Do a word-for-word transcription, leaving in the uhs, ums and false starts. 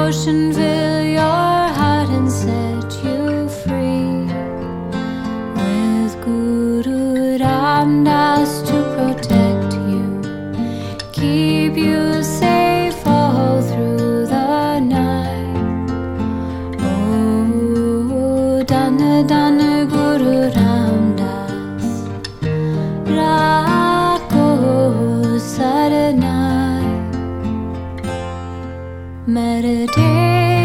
devotion fill your heart and set you free. With Guru Ram Das to protect you, keep you safe all through the night. Oh, Dana Dana Guru Ram Das, Rakho Saranai. Meditate